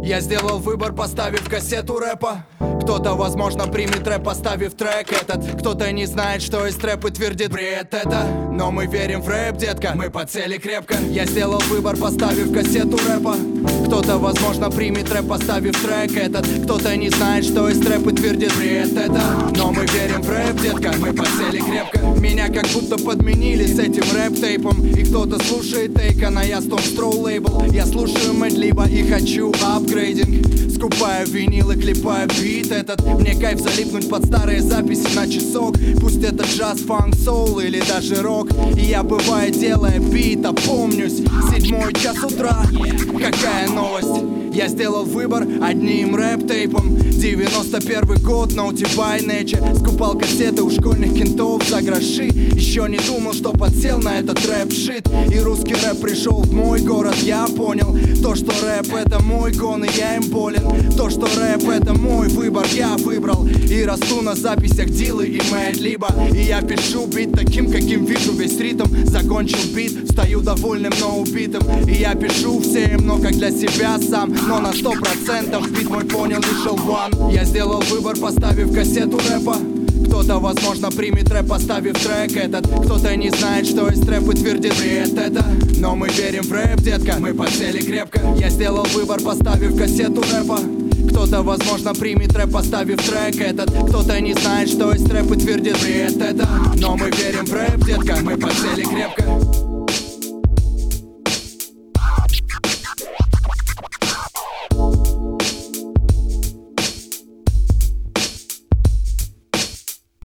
Я сделал выбор, поставив кассету рэпа. Кто-то, возможно, примет рэп, поставив трек этот. Кто-то не знает, что есть рэп и твердит бред это. Но мы верим в рэп, детка, мы по цели крепко. Я сделал выбор, поставив кассету рэпа. Кто-то, возможно, примет рэп, поставив трек этот. Кто-то не знает, что есть рэп и твердит бред это. Но мы верим в рэп, детка, мы по цели крепко. Меня как будто подменили с этим рэп-тейпом. И кто-то слушает Тейкана, я Stone's лейбл. Я слушаю Мэдлиба и хочу апгрейдинг. Скупаю винил и клепаю бит этот. Мне кайф залипнуть под старые записи на часок. Пусть это джаз, фанк, соул или даже рок. И я бывает делая бит, опомнюсь. 7 час утра, какая новость? Я сделал выбор одним рэп-тейпом. 91 год, Naughty by Nature. Скупал кассеты у школьных кентов за гроши. Еще не думал, что подсел на этот рэп-шит. И русский рэп пришел в мой город, я понял. То, что рэп это мой гон, и я им болен. То, что рэп это мой выбор, я выбрал. И расту на записях Дилы и Мэдлиба. И я пишу бит таким, каким вижу весь ритм. Закончил бит, стою довольным, но убитым. И я пишу всем, но как для себя сам. Но на 100% бит мой понял лишь L1. Я сделал выбор, поставив кассету рэпа. Кто-то, возможно, примет рэп, поставив трек этот. Кто-то не знает, что есть рэп и твердит бред это. Но мы верим в рэп, детка, мы по цели крепко. Я сделал выбор, поставив кассету рэпа. Кто-то, возможно, примет рэп, поставив трек этот. Кто-то не знает, что есть рэп и твердит бред это. Но мы верим в рэп, детка, мы по цели крепко.